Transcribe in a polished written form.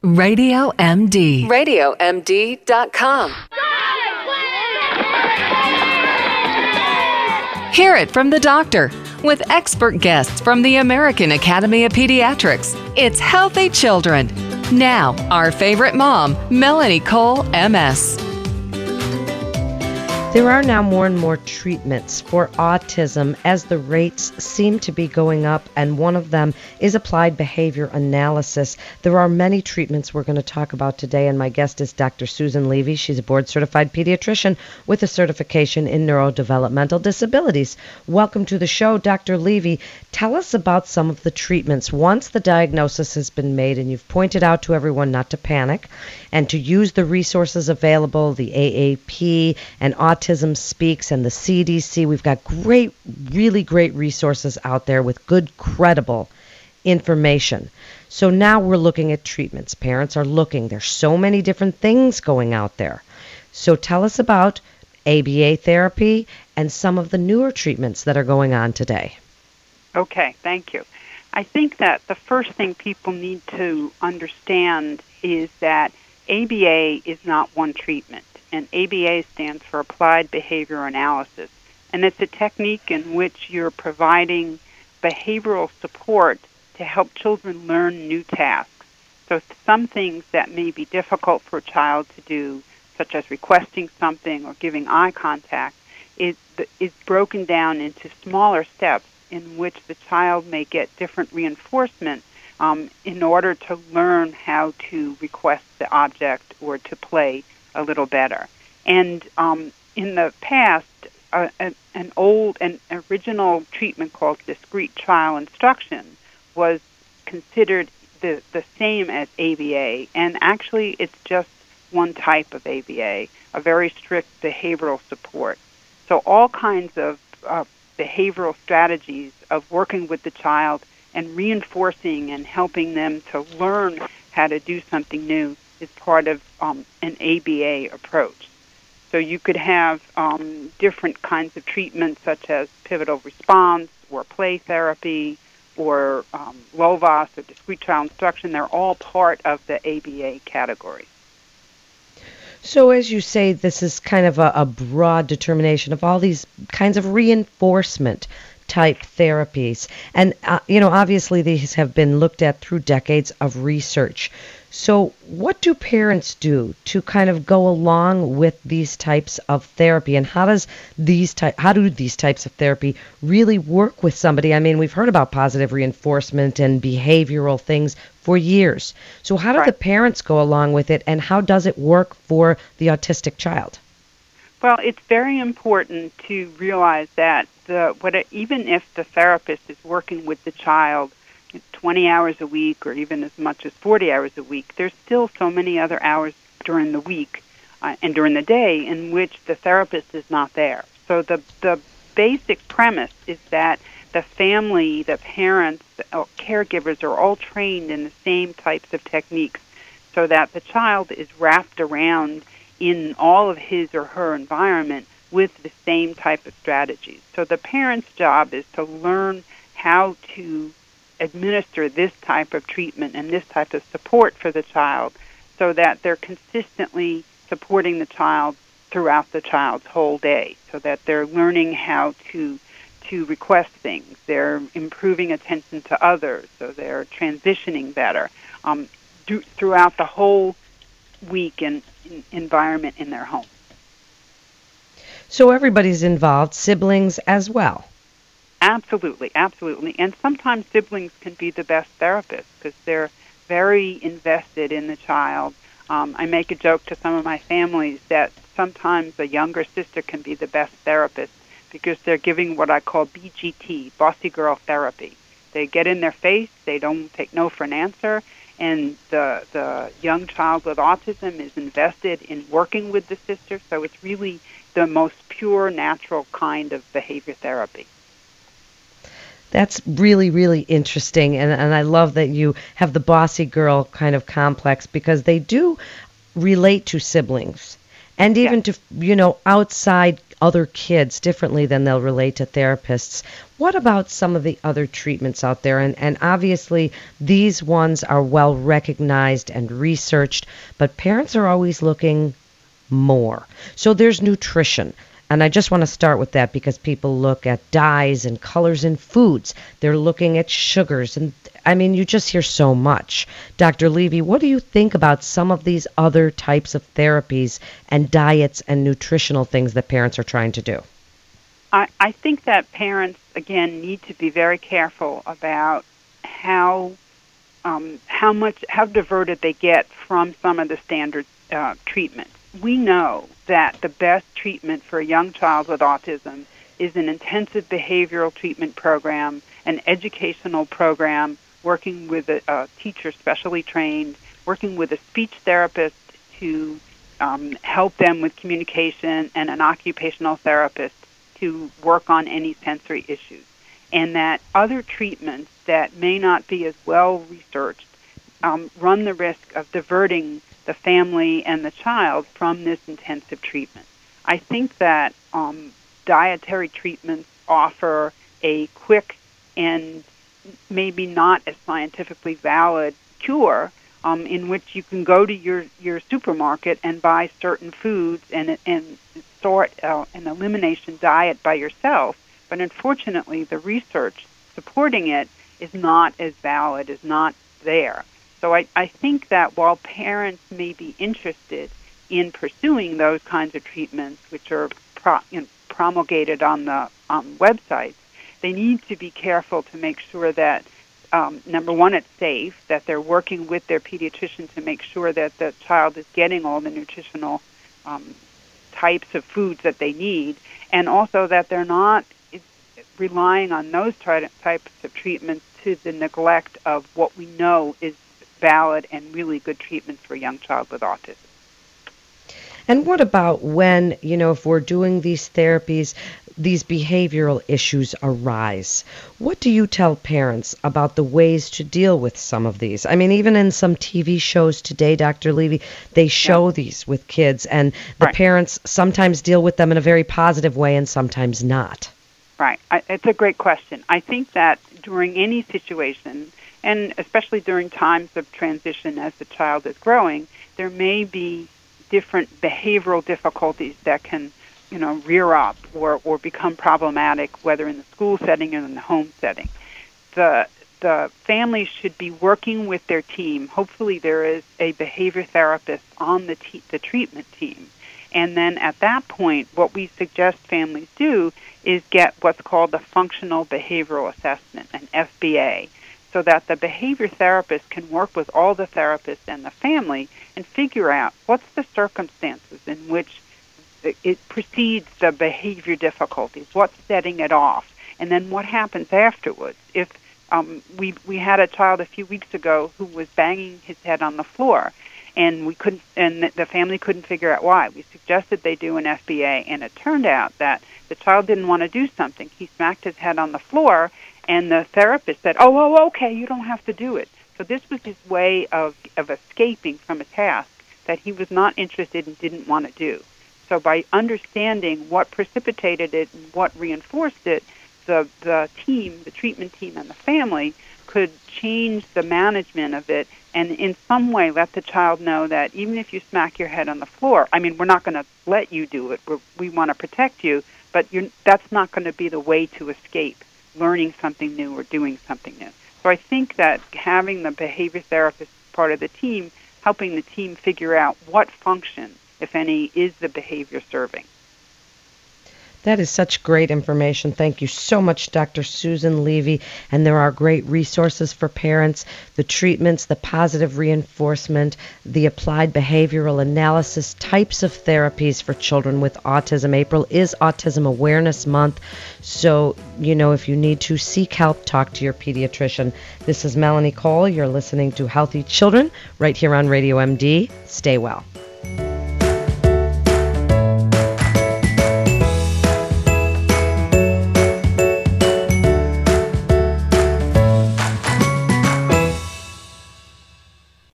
Radio MD. RadioMD.com. Hear it from the doctor with expert guests from the American Academy of Pediatrics. It's Healthy Children. Now, our favorite mom, Melanie Cole, MS. There are now more and more treatments for autism as the rates seem to be going up, and one of them is applied behavior analysis. There are many treatments we're going to talk about today, and my guest is Dr. Susan Levy. She's a board-certified pediatrician with a certification in neurodevelopmental disabilities. Welcome to the show, Dr. Levy. Tell us about some of the treatments. Once the diagnosis has been made, and you've pointed out to everyone not to panic and to use the resources available, the AAP and Autism Speaks and the CDC. We've got really great resources out there with good, credible information. So now we're looking at treatments. Parents are looking. There's so many different things going out there. So tell us about ABA therapy and some of the newer treatments that are going on today. Okay, thank you. I think that the first thing people need to understand is that ABA is not one treatment, and ABA stands for Applied Behavior Analysis, and it's a technique in which you're providing behavioral support to help children learn new tasks. So some things that may be difficult for a child to do, such as requesting something or giving eye contact, is broken down into smaller steps in which the child may get different reinforcement in order to learn how to request the object or to play a little better. And in the past, an original treatment called discrete trial instruction was considered the same as ABA, and actually it's just one type of ABA, a very strict behavioral support. So all kinds of behavioral strategies of working with the child and reinforcing and helping them to learn how to do something new is part of an ABA approach. So you could have different kinds of treatments such as pivotal response or play therapy or LOVAS or discrete trial instruction. They're all part of the ABA category. So as you say, this is kind of a broad determination of all these kinds of reinforcement type therapies. And, obviously these have been looked at through decades of research. So what do parents do to kind of go along with these types of therapy? And how do these types of therapy really work with somebody? I mean, we've heard about positive reinforcement and behavioral things for years. So how do the parents go along with it, and how does it work for the autistic child? Well, it's very important to realize that even if the therapist is working with the child 20 hours a week or even as much as 40 hours a week, there's still so many other hours during the week and during the day in which the therapist is not there. So the basic premise is that the family, the parents, caregivers are all trained in the same types of techniques so that the child is wrapped around in all of his or her environment with the same type of strategies. So the parent's job is to learn how to administer this type of treatment and this type of support for the child so that they're consistently supporting the child throughout the child's whole day, so that they're learning how to request things, they're improving attention to others, so they're transitioning better throughout the whole week and environment in their home. So everybody's involved, siblings as well. Absolutely, absolutely. And sometimes siblings can be the best therapists because they're very invested in the child. I make a joke to some of my families that sometimes a younger sister can be the best therapist because they're giving what I call BGT, bossy girl therapy. They get in their face, they don't take no for an answer, and the young child with autism is invested in working with the sister, so it's really the most pure, natural kind of behavior therapy. That's really, really interesting, and I love that you have the bossy girl kind of complex because they do relate to siblings and even to, outside other kids differently than they'll relate to therapists. What about some of the other treatments out there? And obviously, these ones are well recognized and researched, but parents are always looking more. So there's nutrition. And I just want to start with that because people look at dyes and colors in foods. They're looking at sugars. And I mean, you just hear so much. Dr. Levy, what do you think about some of these other types of therapies and diets and nutritional things that parents are trying to do? I think that parents, again, need to be very careful about how diverted they get from some of the standard treatments. We know that the best treatment for a young child with autism is an intensive behavioral treatment program, an educational program, working with a teacher specially trained, working with a speech therapist to help them with communication, and an occupational therapist to work on any sensory issues. And that other treatments that may not be as well researched run the risk of diverting the family and the child from this intensive treatment. I think that dietary treatments offer a quick and maybe not as scientifically valid cure in which you can go to your supermarket and buy certain foods and sort an elimination diet by yourself. But unfortunately, the research supporting it is not as valid, is not there. So I think that while parents may be interested in pursuing those kinds of treatments, which are promulgated on the websites, they need to be careful to make sure that, number one, it's safe, that they're working with their pediatrician to make sure that the child is getting all the nutritional types of foods that they need, and also that they're not relying on those types of treatments to the neglect of what we know is valid and really good treatments for a young child with autism. And what about when, if we're doing these therapies, these behavioral issues arise? What do you tell parents about the ways to deal with some of these? I mean, even in some TV shows today, Dr. Levy, they show these with kids, and the parents sometimes deal with them in a very positive way and sometimes not. Right. It's a great question. I think that during any situation, and especially during times of transition as the child is growing, there may be different behavioral difficulties that can, rear up or become problematic, whether in the school setting or in the home setting. The families should be working with their team. Hopefully there is a behavior therapist on the treatment team. And then at that point, what we suggest families do is get what's called the Functional Behavioral Assessment, an FBA, so that the behavior therapist can work with all the therapists and the family and figure out what's the circumstances in which it precedes the behavior difficulties, what's setting it off, and then what happens afterwards. If we had a child a few weeks ago who was banging his head on the floor, and the family couldn't figure out why. We suggested they do an FBA, and it turned out that the child didn't want to do something. He smacked his head on the floor, and the therapist said, "Oh, okay, you don't have to do it." So this was his way of escaping from a task that he was not interested and didn't want to do. So by understanding what precipitated it and what reinforced it, the team, the treatment team, and the family could change the management of it and in some way let the child know that even if you smack your head on the floor, I mean, we're not going to let you do it. We want to protect you, but that's not going to be the way to escape learning something new or doing something new. So I think that having the behavior therapist part of the team, helping the team figure out what function, if any, is the behavior serving. That is such great information. Thank you so much, Dr. Susan Levy. And there are great resources for parents, the treatments, the positive reinforcement, the applied behavioral analysis, types of therapies for children with autism. April is Autism Awareness Month. So, if you need to seek help, talk to your pediatrician. This is Melanie Cole. You're listening to Healthy Children right here on Radio MD. Stay well.